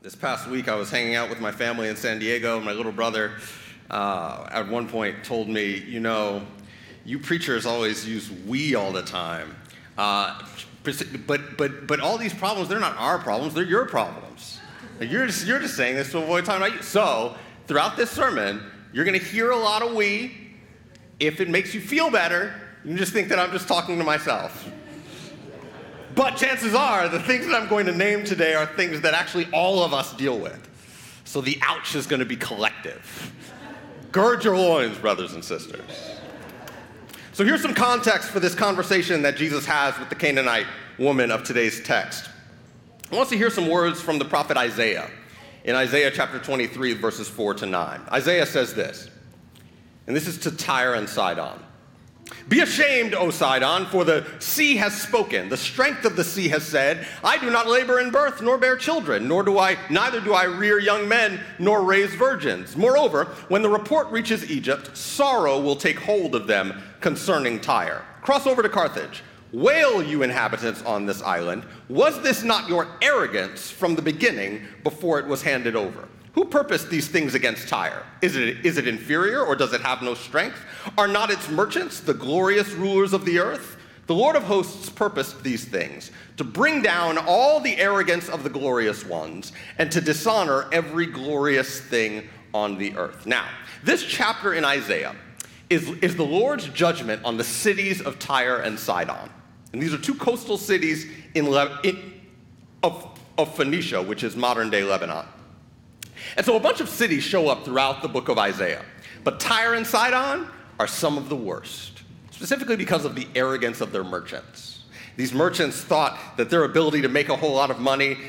This past week, I was hanging out with my family in San Diego. My little brother, at one point, told me, you preachers always use we all the time. But all these problems, they're not our problems, they're your problems. You're just saying this to avoid talking about you. So, throughout this sermon, you're going to hear a lot of we. If it makes you feel better, you can just think that I'm just talking to myself. But chances are, the things that I'm going to name today are things that actually all of us deal with. So the ouch is going to be collective. Gird your loins, brothers and sisters. So here's some context for this conversation that Jesus has with the Canaanite woman of today's text. I want us to hear some words from the prophet Isaiah in Isaiah chapter 23, verses 4 to 9. Isaiah says this, and this is to Tyre and Sidon. Be ashamed, O Sidon, for the sea has spoken. The strength of the sea has said, I do not labor in birth, nor bear children, neither do I rear young men, nor raise virgins. Moreover, when the report reaches Egypt, sorrow will take hold of them concerning Tyre. Cross over to Carthage. Wail, you inhabitants on this island. Was this not your arrogance from the beginning before it was handed over? Who purposed these things against Tyre? Is it inferior, or does it have no strength? Are not its merchants the glorious rulers of the earth? The Lord of hosts purposed these things, to bring down all the arrogance of the glorious ones, and to dishonor every glorious thing on the earth. Now, this chapter in Isaiah is the Lord's judgment on the cities of Tyre and Sidon. And these are two coastal cities of Phoenicia, which is modern-day Lebanon. And so a bunch of cities show up throughout the book of Isaiah. But Tyre and Sidon are some of the worst, specifically because of the arrogance of their merchants. These merchants thought that their ability to make a whole lot of money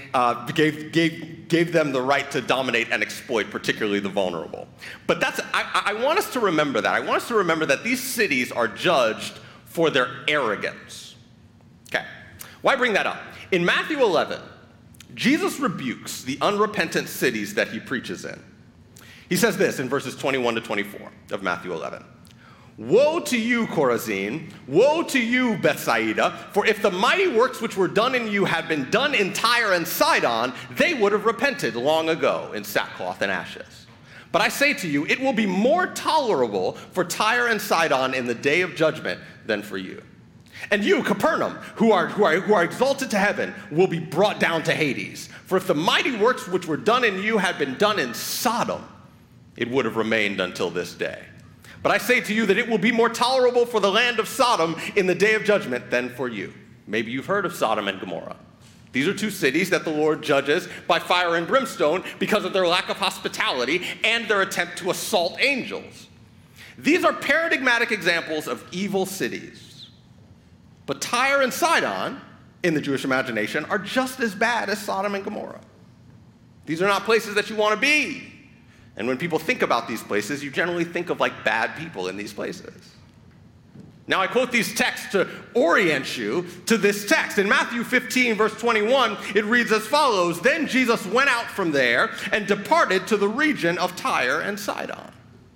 gave them the right to dominate and exploit, particularly the vulnerable. But I want us to remember that. I want us to remember that these cities are judged for their arrogance. Okay, why bring that up? In Matthew 11, Jesus rebukes the unrepentant cities that he preaches in. He says this in verses 21 to 24 of Matthew 11. Woe to you, Chorazin! Woe to you, Bethsaida! For if the mighty works which were done in you had been done in Tyre and Sidon, they would have repented long ago in sackcloth and ashes. But I say to you, it will be more tolerable for Tyre and Sidon in the day of judgment than for you. And you, Capernaum, who are exalted to heaven, will be brought down to Hades. For if the mighty works which were done in you had been done in Sodom, it would have remained until this day. But I say to you that it will be more tolerable for the land of Sodom in the day of judgment than for you. Maybe you've heard of Sodom and Gomorrah. These are two cities that the Lord judges by fire and brimstone because of their lack of hospitality and their attempt to assault angels. These are paradigmatic examples of evil cities. But Tyre and Sidon, in the Jewish imagination, are just as bad as Sodom and Gomorrah. These are not places that you want to be. And when people think about these places, you generally think of like bad people in these places. Now I quote these texts to orient you to this text. In Matthew 15, verse 21, it reads as follows, Then Jesus went out from there and departed to the region of Tyre and Sidon.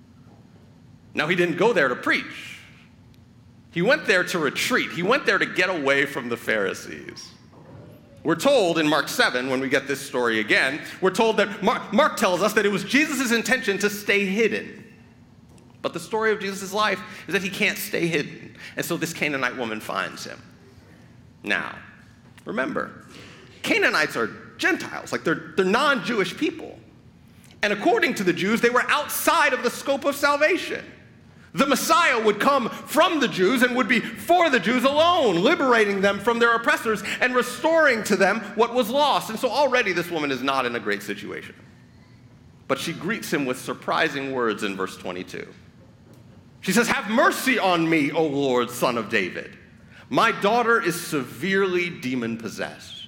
Now he didn't go there to preach. He went there to retreat. He went there to get away from the Pharisees. We're told in Mark 7, when we get this story again, we're told that Mark tells us that it was Jesus' intention to stay hidden. But the story of Jesus' life is that he can't stay hidden. And so this Canaanite woman finds him. Now, remember, Canaanites are Gentiles, like they're non-Jewish people. And according to the Jews, they were outside of the scope of salvation. The Messiah would come from the Jews and would be for the Jews alone, liberating them from their oppressors and restoring to them what was lost. And so already this woman is not in a great situation. But she greets him with surprising words in verse 22. She says, Have mercy on me, O Lord, Son of David. My daughter is severely demon-possessed.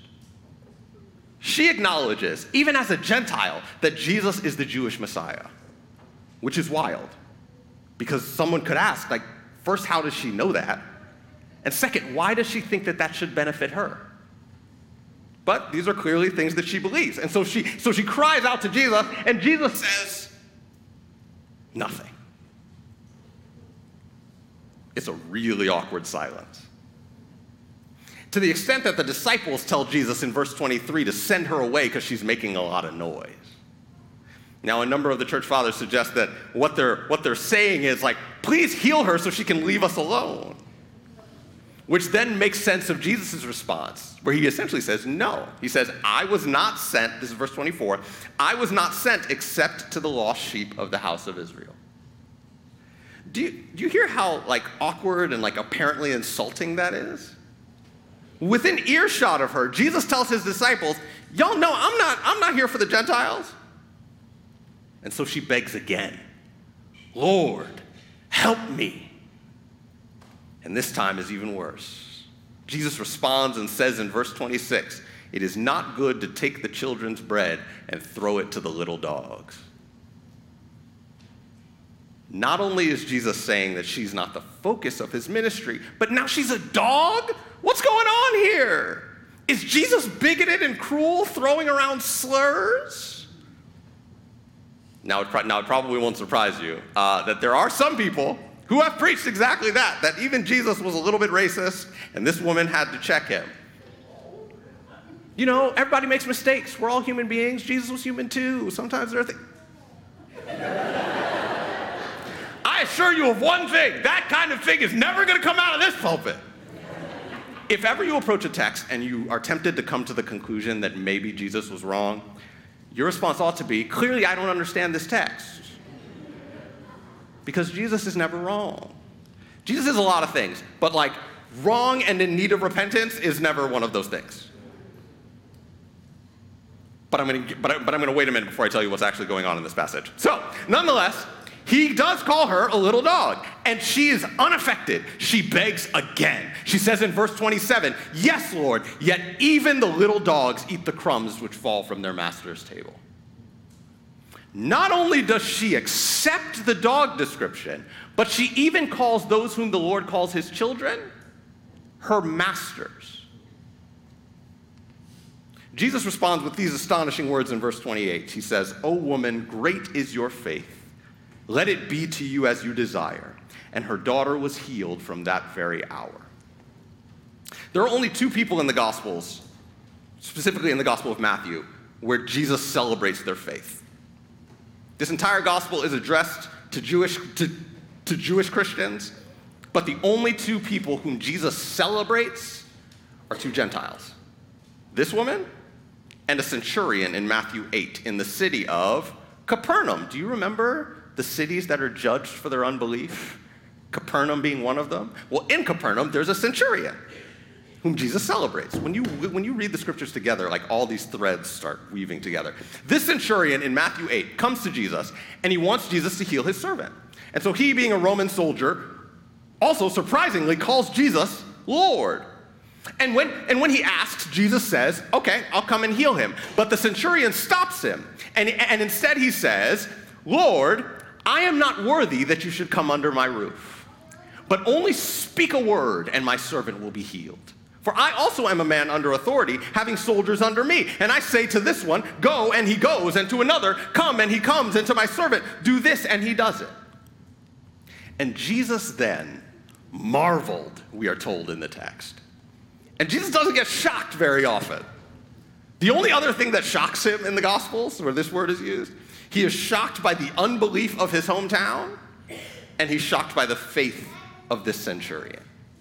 She acknowledges, even as a Gentile, that Jesus is the Jewish Messiah, which is wild. Because someone could ask, first, how does she know that? And second, why does she think that should benefit her? But these are clearly things that she believes. And so she cries out to Jesus, and Jesus says nothing. It's a really awkward silence. To the extent that the disciples tell Jesus in verse 23 to send her away because she's making a lot of noise. Now, a number of the church fathers suggest that what they're saying is like, please heal her so she can leave us alone. Which then makes sense of Jesus' response, where he essentially says, no. He says, I was not sent, this is verse 24, I was not sent except to the lost sheep of the house of Israel. Do you hear how like awkward and like apparently insulting that is? Within earshot of her, Jesus tells his disciples, y'all know I'm not here for the Gentiles. And so she begs again, Lord, help me. And this time is even worse. Jesus responds and says in verse 26, it is not good to take the children's bread and throw it to the little dogs. Not only is Jesus saying that she's not the focus of his ministry, but now she's a dog? What's going on here? Is Jesus bigoted and cruel, throwing around slurs? Now it probably won't surprise you that there are some people who have preached exactly that even Jesus was a little bit racist, and this woman had to check him. You know, everybody makes mistakes. We're all human beings. Jesus was human too. Sometimes there are things. I assure you of one thing, that kind of thing is never going to come out of this pulpit. If ever you approach a text and you are tempted to come to the conclusion that maybe Jesus was wrong, your response ought to be, clearly I don't understand this text. Because Jesus is never wrong. Jesus is a lot of things, but like wrong and in need of repentance is never one of those things. But I'm going to wait a minute before I tell you what's actually going on in this passage. So, nonetheless, he does call her a little dog, and she is unaffected. She begs again. She says in verse 27, yes, Lord, yet even the little dogs eat the crumbs which fall from their master's table. Not only does she accept the dog description, but she even calls those whom the Lord calls his children her masters. Jesus responds with these astonishing words in verse 28. He says, O woman, great is your faith. Let it be to you as you desire. And her daughter was healed from that very hour. There are only two people in the Gospels, specifically in the Gospel of Matthew, where Jesus celebrates their faith. This entire Gospel is addressed to Jewish Christians, but the only two people whom Jesus celebrates are two Gentiles. This woman and a centurion in Matthew 8 in the city of Capernaum. Do you remember the cities that are judged for their unbelief? Capernaum being one of them. Well, in Capernaum, there's a centurion whom Jesus celebrates. When you read the scriptures together, like all these threads start weaving together. This centurion in Matthew 8 comes to Jesus, and he wants Jesus to heal his servant. And so he, being a Roman soldier, also surprisingly calls Jesus Lord. And when he asks, Jesus says, okay, I'll come and heal him. But the centurion stops him, and instead he says, Lord, I am not worthy that you should come under my roof, but only speak a word and my servant will be healed. For I also am a man under authority, having soldiers under me. And I say to this one, go, and he goes, and to another, come, and he comes, and to my servant, do this, and he does it. And Jesus then marveled, we are told in the text. And Jesus doesn't get shocked very often. The only other thing that shocks him in the Gospels, where this word is used, he is shocked by the unbelief of his hometown, and he's shocked by the faith of this centurion.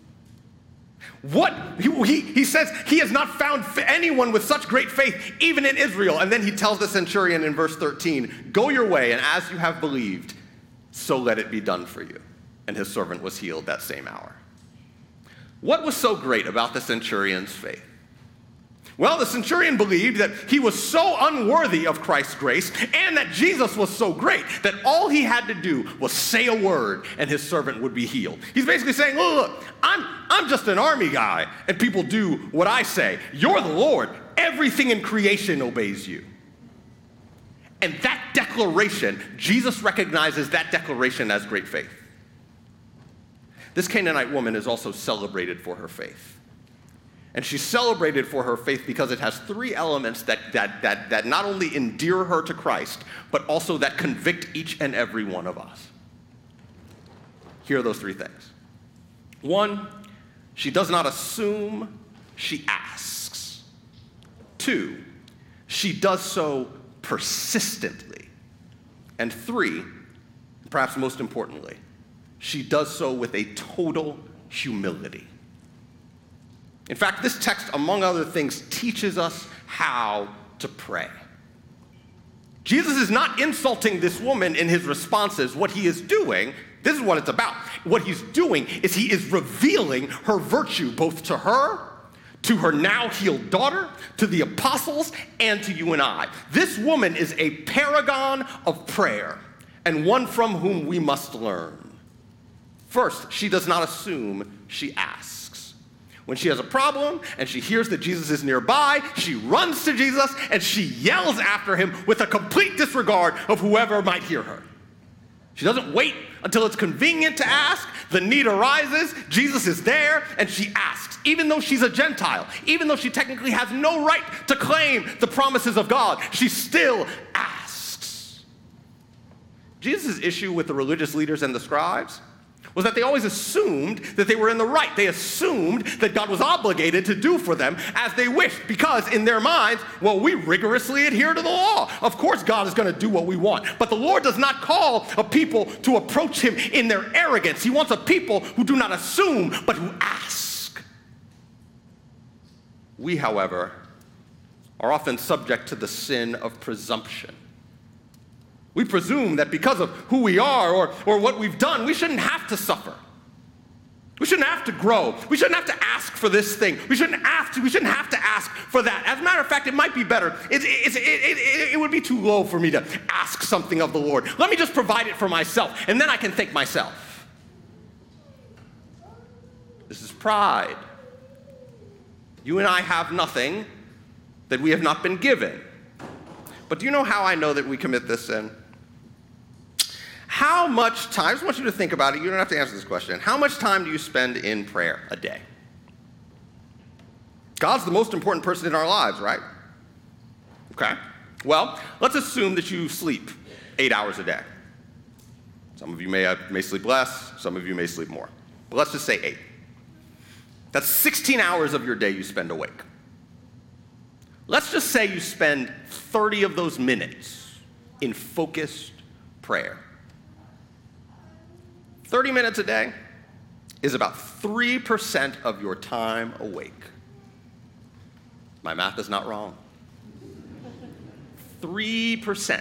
He says he has not found anyone with such great faith, even in Israel. And then he tells the centurion in verse 13, go your way, and as you have believed, so let it be done for you. And his servant was healed that same hour. What was so great about the centurion's faith? Well, the centurion believed that he was so unworthy of Christ's grace and that Jesus was so great that all he had to do was say a word and his servant would be healed. He's basically saying, look, I'm just an army guy and people do what I say. You're the Lord. Everything in creation obeys you. And that declaration, Jesus recognizes that declaration as great faith. This Canaanite woman is also celebrated for her faith. And she's celebrated for her faith because it has three elements that not only endear her to Christ, but also that convict each and every one of us. Here are those three things. One, she does not assume she asks. 2, she does so persistently. And 3, perhaps most importantly, she does so with a total humility. In fact, this text, among other things, teaches us how to pray. Jesus is not insulting this woman in his responses. What he is doing, this is what it's about. What he's doing is he is revealing her virtue both to her, to her now healed daughter, to the apostles, and to you and I. This woman is a paragon of prayer and one from whom we must learn. First, she does not assume, she asks. When she has a problem and she hears that Jesus is nearby, she runs to Jesus and she yells after him with a complete disregard of whoever might hear her. She doesn't wait until it's convenient to ask. The need arises, Jesus is there, and she asks, even though she's a Gentile, even though she technically has no right to claim the promises of God, she still asks. Jesus' issue with the religious leaders and the scribes was that they always assumed that they were in the right. They assumed that God was obligated to do for them as they wished, because in their minds, well, we rigorously adhere to the law. Of course God is going to do what we want. But the Lord does not call a people to approach him in their arrogance. He wants a people who do not assume, but who ask. We, however, are often subject to the sin of presumption. We presume that because of who we are or what we've done, we shouldn't have to suffer. We shouldn't have to grow. We shouldn't have to ask for this thing. We shouldn't have to ask for that. As a matter of fact, it might be better. It would be too low for me to ask something of the Lord. Let me just provide it for myself, and then I can thank myself. This is pride. You and I have nothing that we have not been given. But do you know how I know that we commit this sin? How much time, I just want you to think about it, you don't have to answer this question. How much time do you spend in prayer a day? God's the most important person in our lives, right? Okay. Well, let's assume that you sleep 8 hours a day. Some of you may sleep less, some of you may sleep more. But let's just say 8. That's 16 hours of your day you spend awake. Let's just say you spend 30 of those minutes in focused prayer. 30 minutes a day is about 3% of your time awake. My math is not wrong. 3%.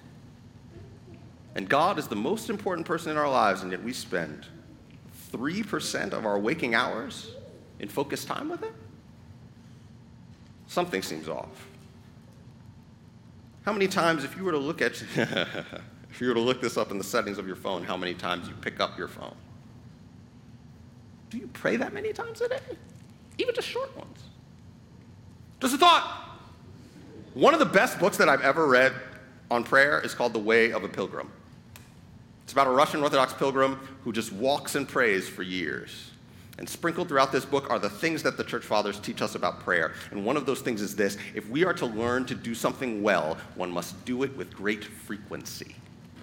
And God is the most important person in our lives, and yet we spend 3% of our waking hours in focused time with him? Something seems off. How many times, if you were to look this up in the settings of your phone, how many times you pick up your phone? Do you pray that many times a day? Even just short ones. Just a thought. One of the best books that I've ever read on prayer is called The Way of a Pilgrim. It's about a Russian Orthodox pilgrim who just walks and prays for years. And sprinkled throughout this book are the things that the church fathers teach us about prayer. And one of those things is this: if we are to learn to do something well, one must do it with great frequency.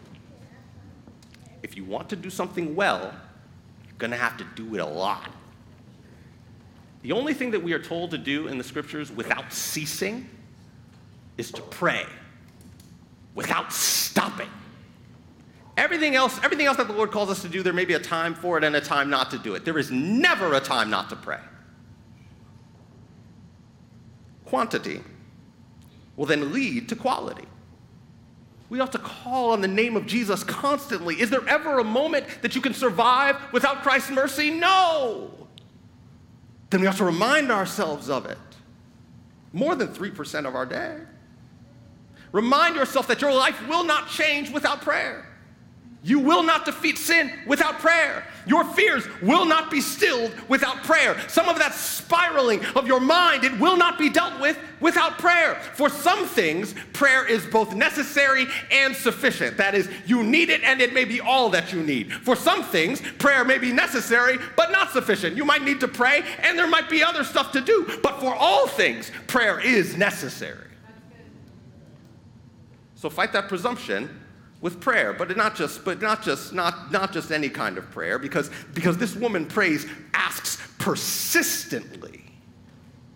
If you want to do something well, you're going to have to do it a lot. The only thing that we are told to do in the scriptures without ceasing is to pray without stopping. Everything else that the Lord calls us to do, there may be a time for it and a time not to do it. There is never a time not to pray. Quantity will then lead to quality. We ought to call on the name of Jesus constantly. Is there ever a moment that you can survive without Christ's mercy? No. Then we ought to remind ourselves of it. More than 3% of our day. Remind yourself that your life will not change without prayer. You will not defeat sin without prayer. Your fears will not be stilled without prayer. Some of that spiraling of your mind, it will not be dealt with without prayer. For some things, prayer is both necessary and sufficient. That is, you need it and it may be all that you need. For some things, prayer may be necessary but not sufficient. You might need to pray and there might be other stuff to do. But for all things, prayer is necessary. So fight that presumption with prayer, but not just any kind of prayer, because this woman asks persistently.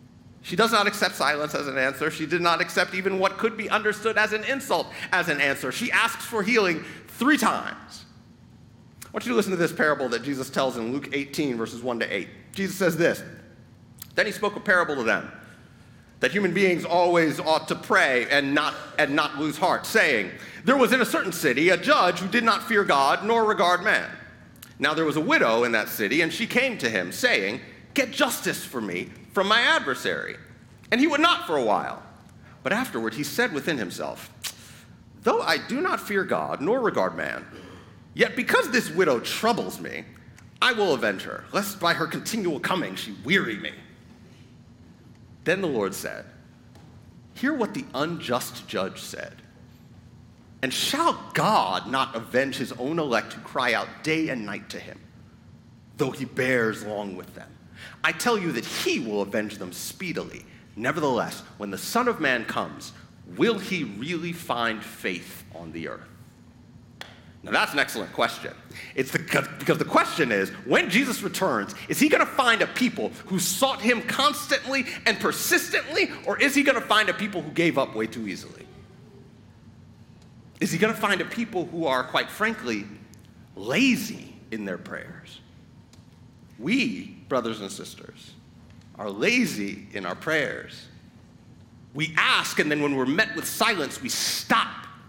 She does not accept silence as an answer. She did not accept even what could be understood as an insult as an answer. She asks for healing 3 times. I want you to listen to this parable that Jesus tells in Luke 18, verses 1 to 8. Jesus says this, "Then he spoke a parable to them, that human beings always ought to pray and not lose heart, saying, there was in a certain city a judge who did not fear God nor regard man. Now there was a widow in that city, and she came to him, saying, get justice for me from my adversary. And he would not for a while. But afterward he said within himself, though I do not fear God nor regard man, yet because this widow troubles me, I will avenge her, lest by her continual coming she weary me. Then the Lord said, hear what the unjust judge said. And shall God not avenge his own elect who cry out day and night to him, though he bears long with them? I tell you that he will avenge them speedily. Nevertheless, when the Son of Man comes, will he really find faith on the earth?" Now that's an excellent question. It's because the question is, when Jesus returns, is he going to find a people who sought him constantly and persistently, or is he going to find a people who gave up way too easily? Is he going to find a people who are, quite frankly, lazy in their prayers? We, brothers and sisters, are lazy in our prayers. We ask, and then when we're met with silence, we stop.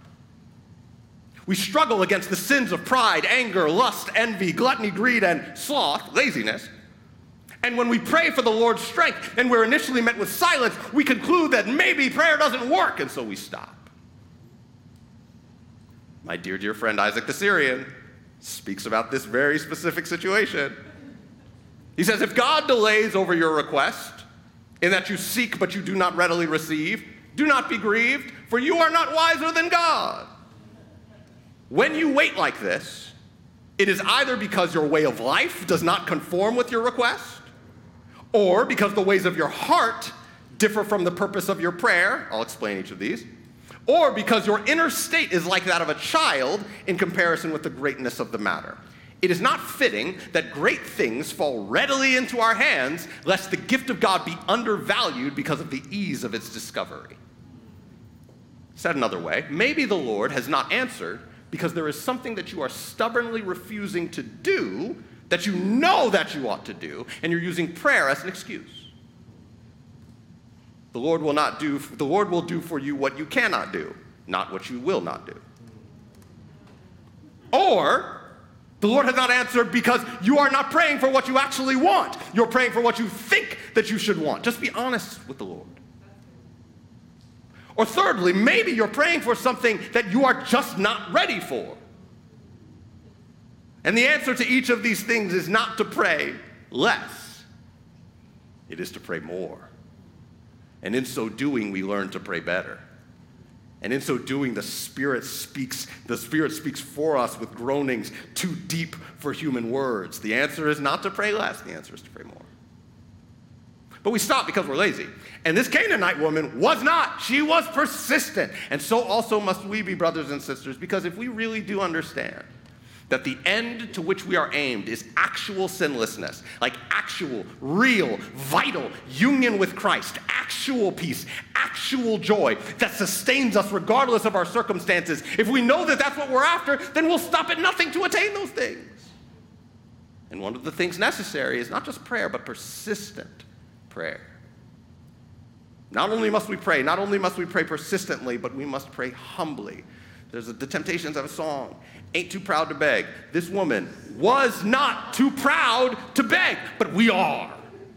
We struggle against the sins of pride, anger, lust, envy, gluttony, greed, and sloth, laziness. And when we pray for the Lord's strength and we're initially met with silence, we conclude that maybe prayer doesn't work, and so we stop. My dear, dear friend Isaac the Syrian speaks about this very specific situation. He says, if God delays over your request, in that you seek but you do not readily receive, do not be grieved, for you are not wiser than God. When you wait like this, it is either because your way of life does not conform with your request, or because the ways of your heart differ from the purpose of your prayer. I'll explain each of these. Or because your inner state is like that of a child in comparison with the greatness of the matter. It is not fitting that great things fall readily into our hands, lest the gift of God be undervalued because of the ease of its discovery. Said another way, maybe the Lord has not answered because there is something that you are stubbornly refusing to do that you know that you ought to do, and you're using prayer as an excuse. The Lord will do for you what you cannot do, not what you will not do. Or the Lord has not answered because you are not praying for what you actually want. You're praying for what you think that you should want. Just be honest with the Lord. Or thirdly, maybe you're praying for something that you are just not ready for. And the answer to each of these things is not to pray less. It is to pray more. And in so doing, we learn to pray better. And in so doing, the Spirit speaks for us with groanings too deep for human words. The answer is not to pray less. The answer is to pray more. But we stop because we're lazy. And this Canaanite woman was not. She was persistent. And so also must we be, brothers and sisters, because if we really do understand that the end to which we are aimed is actual sinlessness, like actual, real, vital union with Christ, actual peace, actual joy that sustains us regardless of our circumstances. If we know that that's what we're after, then we'll stop at nothing to attain those things. And one of the things necessary is not just prayer, but persistent prayer. Not only must we pray persistently, but we must pray humbly. There's the Temptations have a song, ain't too proud to beg. This woman was not too proud to beg, but we are.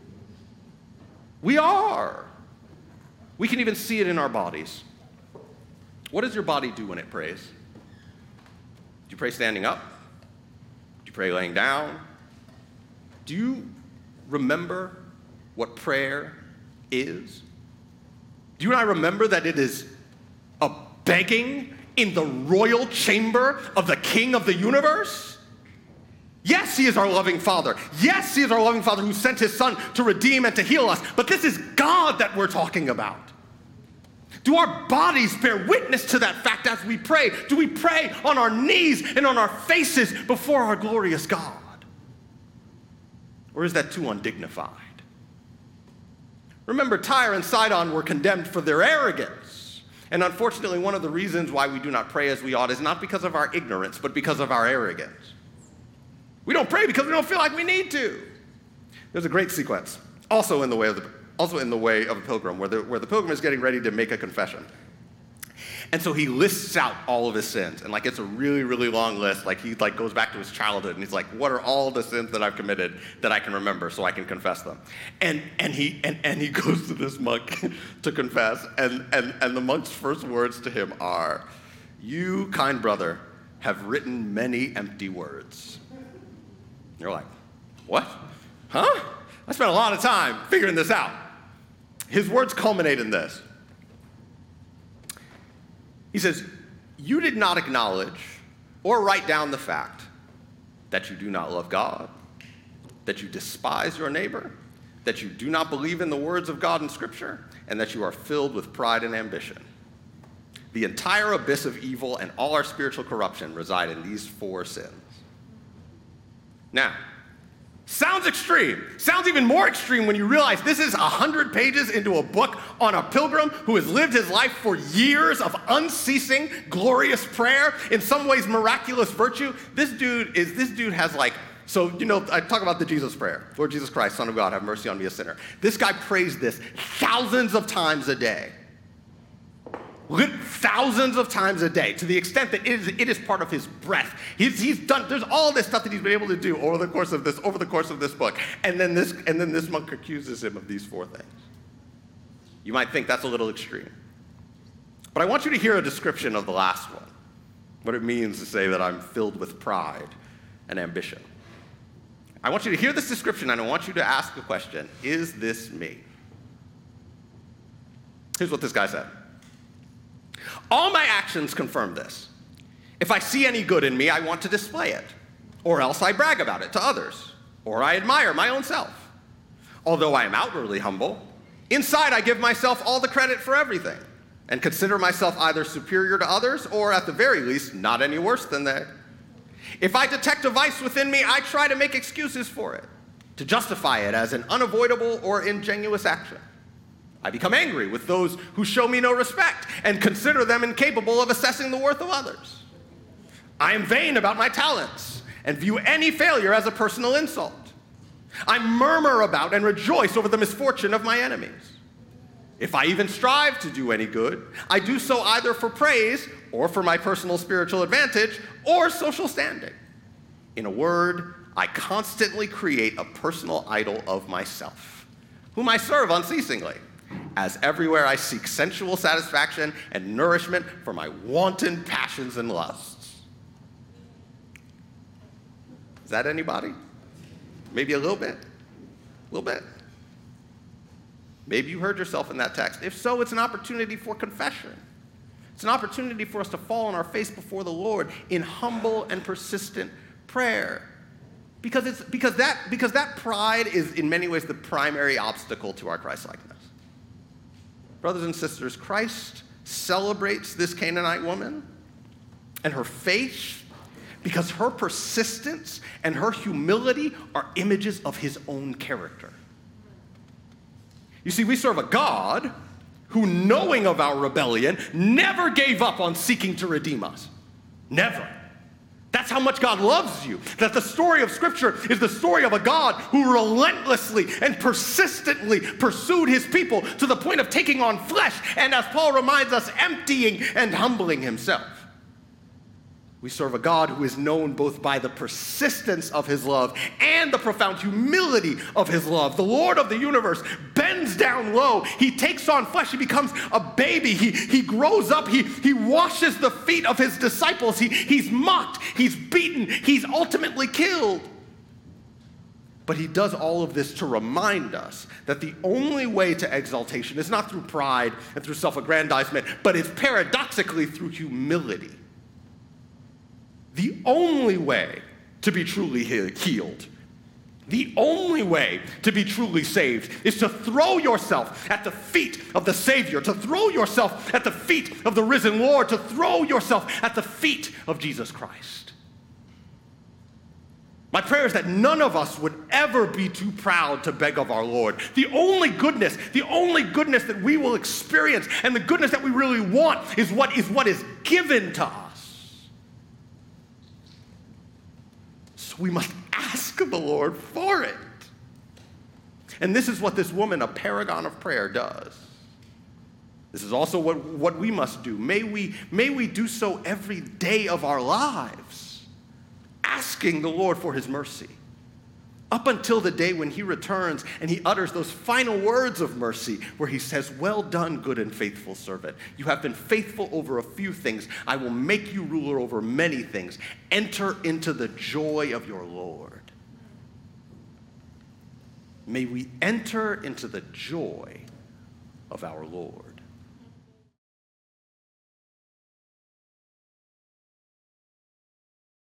We are. We can even see it in our bodies. What does your body do when it prays? Do you pray standing up? Do you pray laying down? Do you remember what prayer is? Do you and I remember that it is a begging in the royal chamber of the King of the universe? Yes, he is our loving Father. Yes, he is our loving Father who sent his Son to redeem and to heal us. But this is God that we're talking about. Do our bodies bear witness to that fact as we pray? Do we pray on our knees and on our faces before our glorious God? Or is that too undignified? Remember, Tyre and Sidon were condemned for their arrogance. And unfortunately, one of the reasons why we do not pray as we ought is not because of our ignorance, but because of our arrogance. We don't pray because we don't feel like we need to. There's a great sequence, also in the way of a pilgrim, where the pilgrim is getting ready to make a confession. And so he lists out all of his sins, and it's a really, really long list. He goes back to his childhood, and he's like, "What are all the sins that I've committed that I can remember, so I can confess them?" And he goes to this monk to confess, and the monk's first words to him are, "You, kind brother, have written many empty words." You're like, "What? Huh? I spent a lot of time figuring this out." His words culminate in this. He says, "You did not acknowledge or write down the fact that you do not love God, that you despise your neighbor, that you do not believe in the words of God in Scripture, and that you are filled with pride and ambition. The entire abyss of evil and all our spiritual corruption reside in these 4 sins." Now, sounds extreme. Sounds even more extreme when you realize this is 100 pages into a book on a pilgrim who has lived his life for years of unceasing, glorious prayer, in some ways miraculous virtue. This dude has I talk about the Jesus prayer. "Lord Jesus Christ, Son of God, have mercy on me, a sinner." This guy prays this thousands of times a day. Thousands of times a day, to the extent that it is part of his breath. He's done. There's all this stuff that he's been able to do over the course of this book, and then this monk accuses him of these 4 things. You might think that's a little extreme, but I want you to hear a description of the last one, what it means to say that I'm filled with pride and ambition. I want you to hear this description, and I want you to ask a question: is this me? Here's what this guy said. "All my actions confirm this. If I see any good in me, I want to display it, or else I brag about it to others, or I admire my own self. Although I am outwardly humble, inside I give myself all the credit for everything, and consider myself either superior to others, or at the very least, not any worse than they. If I detect a vice within me, I try to make excuses for it, to justify it as an unavoidable or ingenuous action. I become angry with those who show me no respect and consider them incapable of assessing the worth of others. I am vain about my talents and view any failure as a personal insult. I murmur about and rejoice over the misfortune of my enemies. If I even strive to do any good, I do so either for praise or for my personal spiritual advantage or social standing. In a word, I constantly create a personal idol of myself, whom I serve unceasingly, as everywhere I seek sensual satisfaction and nourishment for my wanton passions and lusts." Is that anybody? Maybe a little bit? A little bit? Maybe you heard yourself in that text. If so, it's an opportunity for confession. It's an opportunity for us to fall on our face before the Lord in humble and persistent prayer. Because that pride is in many ways the primary obstacle to our Christ-likeness. Brothers and sisters, Christ celebrates this Canaanite woman and her faith because her persistence and her humility are images of his own character. You see, we serve a God who, knowing of our rebellion, never gave up on seeking to redeem us. Never. That's how much God loves you. That the story of Scripture is the story of a God who relentlessly and persistently pursued his people to the point of taking on flesh and, as Paul reminds us, emptying and humbling himself. We serve a God who is known both by the persistence of his love and the profound humility of his love. The Lord of the universe bends down low. He takes on flesh. He becomes a baby. He grows up. He washes the feet of his disciples. He's mocked. He's beaten. He's ultimately killed. But he does all of this to remind us that the only way to exaltation is not through pride and through self-aggrandizement, but it's paradoxically through humility. The only way to be truly healed, the only way to be truly saved is to throw yourself at the feet of the Savior, to throw yourself at the feet of the risen Lord, to throw yourself at the feet of Jesus Christ. My prayer is that none of us would ever be too proud to beg of our Lord. The only goodness that we will experience and the goodness that we really want is what is given to us. So we must ask the Lord for it. And this is what this woman, a paragon of prayer, does. This is also what we must do. May we do so every day of our lives, asking the Lord for his mercy, up until the day when he returns and he utters those final words of mercy where he says, "Well done, good and faithful servant. You have been faithful over a few things. I will make you ruler over many things. Enter into the joy of your Lord." May we enter into the joy of our Lord.